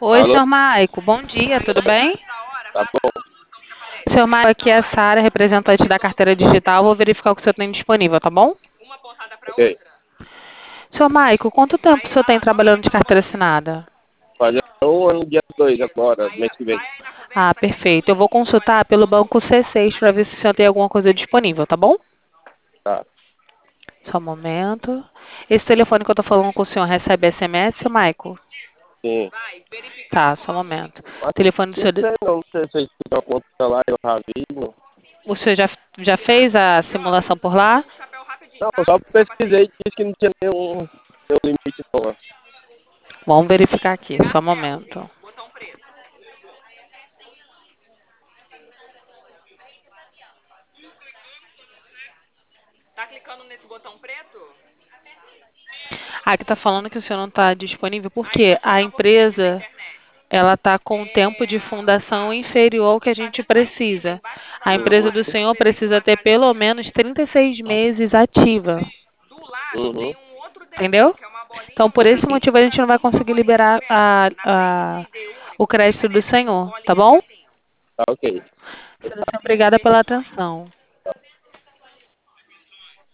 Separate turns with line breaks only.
Oi,
Alô?
senhor Maico, bom dia, tudo bem?
Tá bom,
Senhor Maico, aqui é a Sara, representante da carteira digital. Vou verificar o que o senhor tem disponível, tá bom?
ok.
Senhor Maico, quanto tempo o senhor tem trabalhando de carteira assinada?
Fazer um ano, dia 2 agora, mês que vem.
Ah, perfeito. Eu vou consultar pelo banco C6 para ver se o senhor tem alguma coisa disponível, tá bom?
Tá,
Só um momento. Esse telefone que eu tô falando com o senhor recebe SMS, senhor Maico?
sim.
Tá, só um momento. O
Mas
telefone do
não
senhor,
sei não, não sei se vocês ficam conta lá, eu ravivo.
o senhor já fez a simulação por lá?
Não, eu só pesquisei e disse que não tinha nenhum limite não.
Vamos verificar aqui, só um momento. Aqui está falando que o senhor não está disponível porque a empresa ela está com o tempo de fundação inferior ao que a gente precisa. A empresa do senhor precisa ter pelo menos 36 meses ativa,
Uhum.
entendeu? Então, por esse motivo, a gente não vai conseguir liberar o crédito do senhor, tá bom?
Tá ok.
Sendo assim, obrigada pela atenção.